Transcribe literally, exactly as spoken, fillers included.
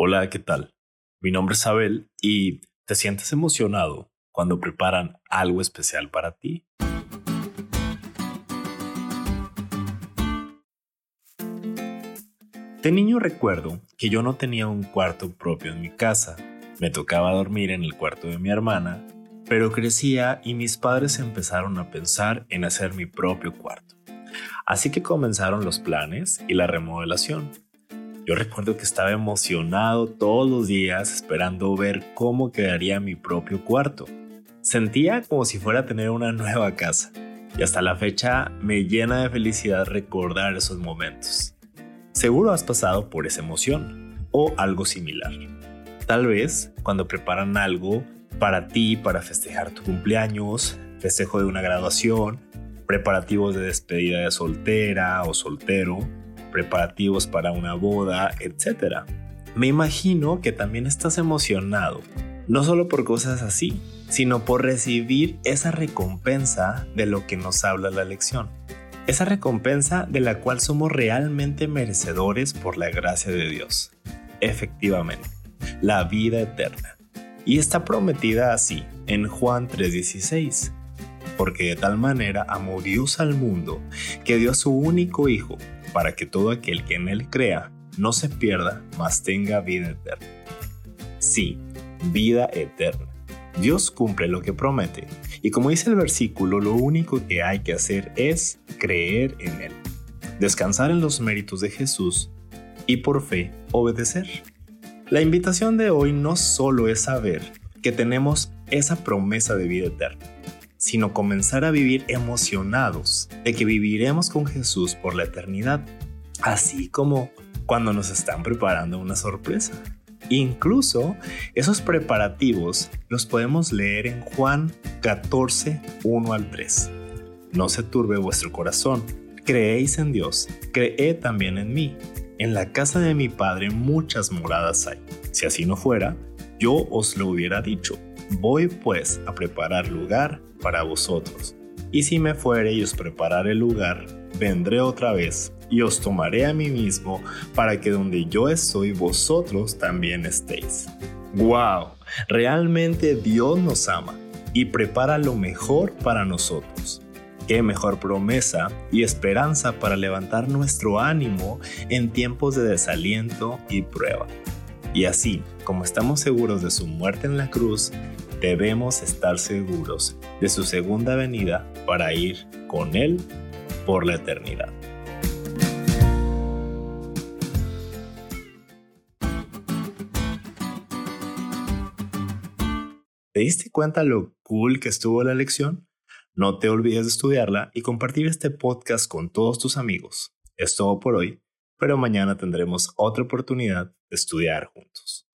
Hola, ¿qué tal? Mi nombre es Abel y ¿te sientes emocionado cuando preparan algo especial para ti? De niño recuerdo que yo no tenía un cuarto propio en mi casa. Me tocaba dormir en el cuarto de mi hermana, pero crecía y mis padres empezaron a pensar en hacer mi propio cuarto. Así que comenzaron los planes y la remodelación. Yo recuerdo que estaba emocionado todos los días esperando ver cómo quedaría mi propio cuarto. Sentía como si fuera a tener una nueva casa y hasta la fecha me llena de felicidad recordar esos momentos. Seguro has pasado por esa emoción o algo similar. Tal vez cuando preparan algo para ti, para festejar tu cumpleaños, festejo de una graduación, preparativos de despedida de soltera o soltero, preparativos para una boda, etcétera. Me imagino que también estás emocionado, no solo por cosas así, sino por recibir esa recompensa de lo que nos habla la lección. Esa recompensa de la cual somos realmente merecedores por la gracia de Dios. Efectivamente, la vida eterna. Y está prometida así en Juan tres dieciséis. Porque de tal manera amó Dios al mundo que dio a su único Hijo, para que todo aquel que en él crea no se pierda, mas tenga vida eterna. Sí, vida eterna. Dios cumple lo que promete, y como dice el versículo, lo único que hay que hacer es creer en Él, descansar en los méritos de Jesús y por fe obedecer. La invitación de hoy no solo es saber que tenemos esa promesa de vida eterna, sino comenzar a vivir emocionados de que viviremos con Jesús por la eternidad, así como cuando nos están preparando una sorpresa. Incluso esos preparativos los podemos leer en Juan catorce, uno al tres. No se turbe vuestro corazón, creéis en Dios, creed también en mí. En la casa de mi Padre muchas moradas hay. Si así no fuera, yo os lo hubiera dicho. Voy pues a preparar lugar para vosotros. Y si me fuere y os preparare el lugar, vendré otra vez y os tomaré a mí mismo, para que donde yo estoy vosotros también estéis. ¡Wow! Realmente Dios nos ama y prepara lo mejor para nosotros. ¡Qué mejor promesa y esperanza para levantar nuestro ánimo en tiempos de desaliento y prueba! Y así, como estamos seguros de su muerte en la cruz, debemos estar seguros de su segunda venida para ir con Él por la eternidad. ¿Te diste cuenta lo cool que estuvo la lección? No te olvides de estudiarla y compartir este podcast con todos tus amigos. Es todo por hoy, pero mañana tendremos otra oportunidad de estudiar juntos.